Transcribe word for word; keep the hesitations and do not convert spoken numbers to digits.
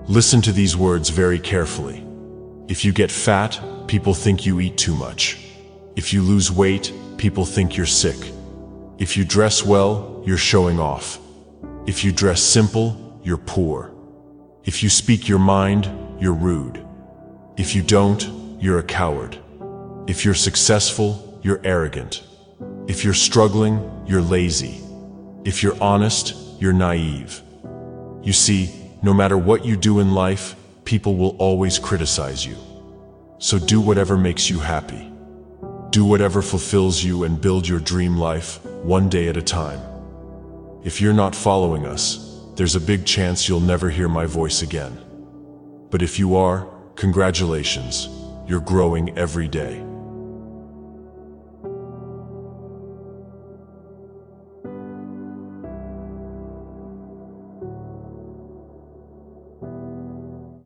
Listen to these words very carefully. If you get fat, people think you eat too much. If you lose weight, people think you're sick. If you dress well, you're showing off. If you dress simple, you're poor. If you speak your mind, you're rude. If you don't, you're a coward. If you're successful, you're arrogant. If you're struggling, you're lazy. If you're honest, you're naive. You see, no matter what you do in life, people will always criticize you. So do whatever makes you happy. Do whatever fulfills you and build your dream life, one day at a time. If you're not following us, there's a big chance you'll never hear my voice again. But if you are, congratulations, you're growing every day.